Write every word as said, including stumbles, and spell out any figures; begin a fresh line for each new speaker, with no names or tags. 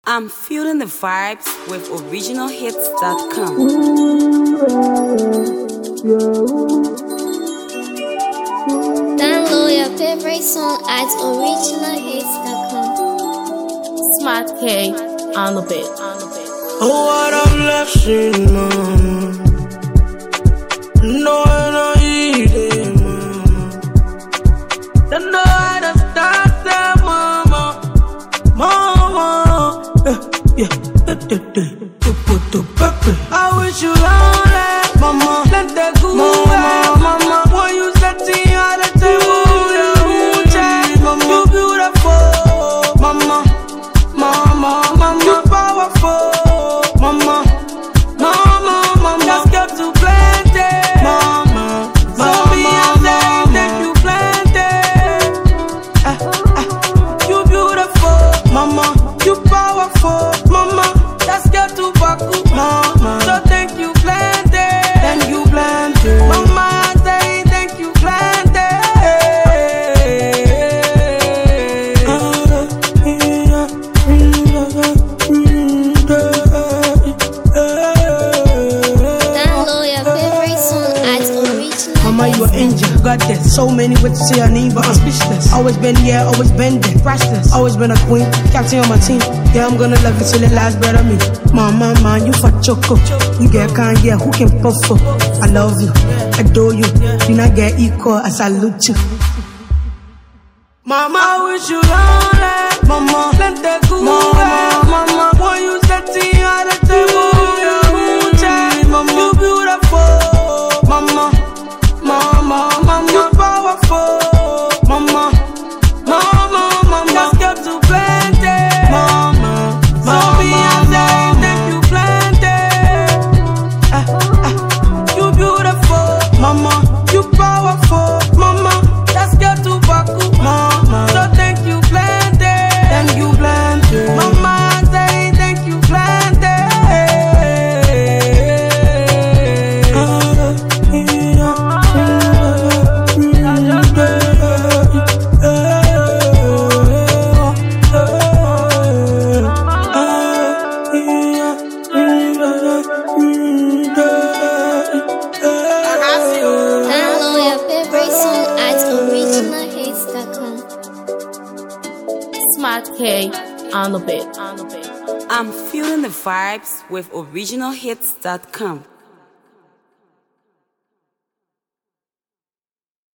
I'm feeling the vibes with original hits dot com.
Download your favorite song at original hits dot com.
Smart K on the beat.
Oh, what I've left in, mama. No, I'm not eating, mama. Don't know how to start that, mama. Mama. Yeah, yeah. I wish you long life, mama. Let that go, mama, mama. When you setting on the table, you change, mama. You beautiful, mama, mama, mama. You powerful, mama, mama, mama. Just get to plenty, mama. So me and them, take you plenty. Ah, ah. You beautiful, mama. You powerful, mama. Just get to Baku, mama. So thank you plenty, thank you plenty, mama. I say thank you plenty.
Download your favorite song at original.
Mama, you an angel, got that. So many ways to say your name, but I'm speechless. Always been here, always been there. Priceless, always been a queen, captain on my team. Yeah, I'm gonna love you till it lasts better me. Mama, man, you for choco. You get kind, yeah, who can puff for? I love you, adore you. You not get equal, I salute you. Mama, I wish you long life, mama. Let that go, mama, mama. When you setting on the table, you change, mama. You beautiful, mama, mama, mama. You powerful, mama, mama, mama. Just get to plenty, mama. So me and them, thank you plenty. Ah, ah. You beautiful, mama. You powerful, mama. Just get to Baku, mama. So thank you plenty, thank you plenty, mama. I say thank you plenty.
Download your favorite song at original hits dot com.
Smart K on the beat.
I'm feeling the vibes with original hits dot com.